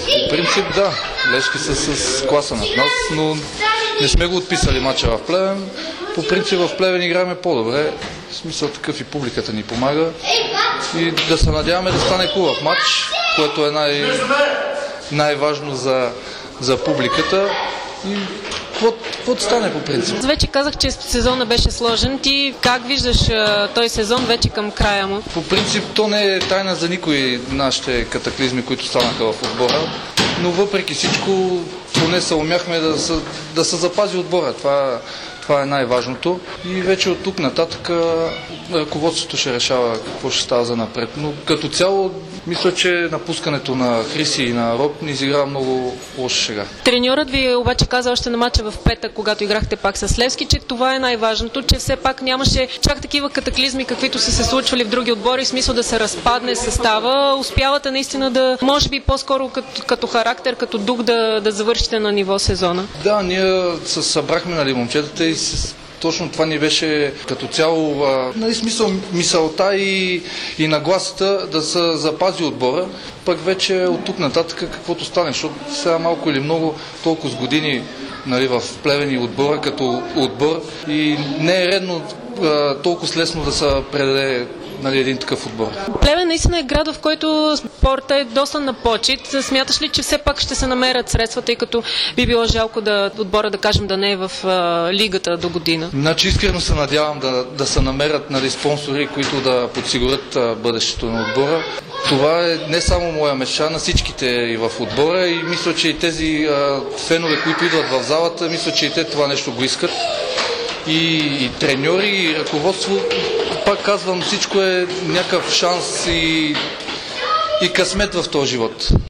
По принцип да, Левски са с класа над нас, но не сме го отписали мача в Плевен. По принцип в Плевен играем по-добре, в смисъл такъв и публиката ни помага и да се надяваме да стане хубав матч, което е най-важно за публиката и какво стане по принцип. Вече казах, че сезона беше сложен. Ти как виждаш този сезон вече към края му? По принцип то не е тайна за никой нашите катаклизми, които станаха в отбора, но въпреки всичко поне се умяхме да се запази отбора. Това е най-важното и вече от тук нататък ръководството ще решава какво ще става за напред. Но като цяло мисля, че напускането на Хриси и на Роб ни изиграва много лоша шега. Треньорът ви обаче каза още на мача в петък, когато играхте пак с Левски, че това е най-важното, че все пак нямаше чак такива катаклизми, каквито са се случвали в други отбори, в смисъл да се разпадне състава. Успявате наистина да, може би по-скоро като характер, като дух да завършите на ниво сезона. Да, ние се събрахме момчетата и точно това ни беше като цяло смисъл мисълта и нагласата да се запази отбора, пък вече от тук нататък каквото стане, защото сега малко или много толкова с години в Плевен и отбора като отбор и не е редно толкова лесно да се предаде един такъв отбор. Плевен наистина е град, в който спорта е доста на почит. Смяташ ли, че все пак ще се намерят средства, тъй като би било жалко отбора, да кажем, да не е в лигата до година? Значи искрено се надявам да се намерят спонсори, които да подсигурят бъдещето на отбора. Това е не само моя мечта, на всичките и в отбора и мисля, че и тези фенове, които идват в залата, мисля, че и те това нещо го искат. И треньори, и ръководство, пак казвам, всичко е някакъв шанс и късмет в този живот.